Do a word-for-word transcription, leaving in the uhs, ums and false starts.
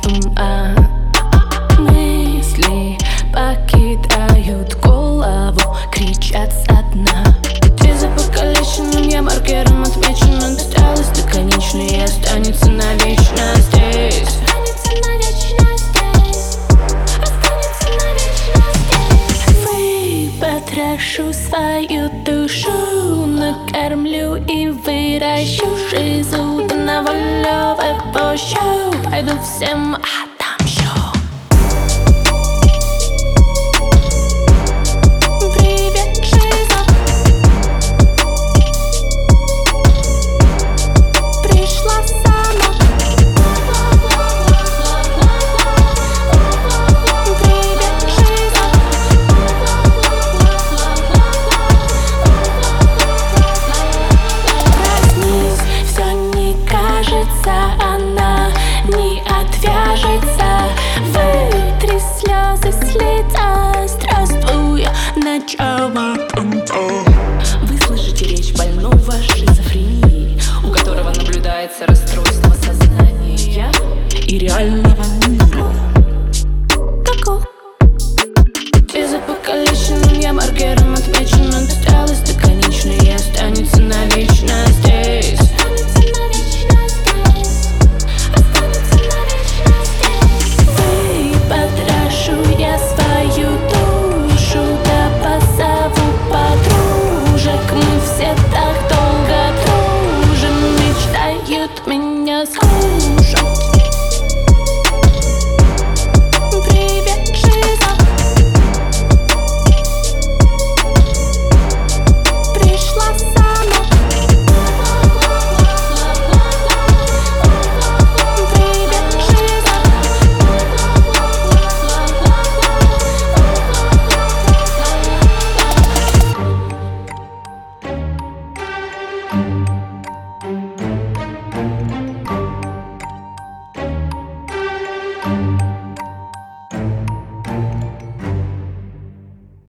ума. Мысли покидают голову, кричат со дна. Ты за покалеченным, я маркером отмечена. Досталось до конечной и останется навечно здесь. Останется навечно здесь. Останется навечно здесь. Выпотрошу свою душу, накормлю и выращу жизнь. Да на волю выпущу, пойду всем отомщу. Привет, жизнь. Пришла сама. Привет, жизнь. Проснись, все не кажется, она не отвяжется. Вытри слезы с лица, здравствуй, начало. Вы слышите речь больного шизофрении, у которого наблюдается расстройство сознания и реального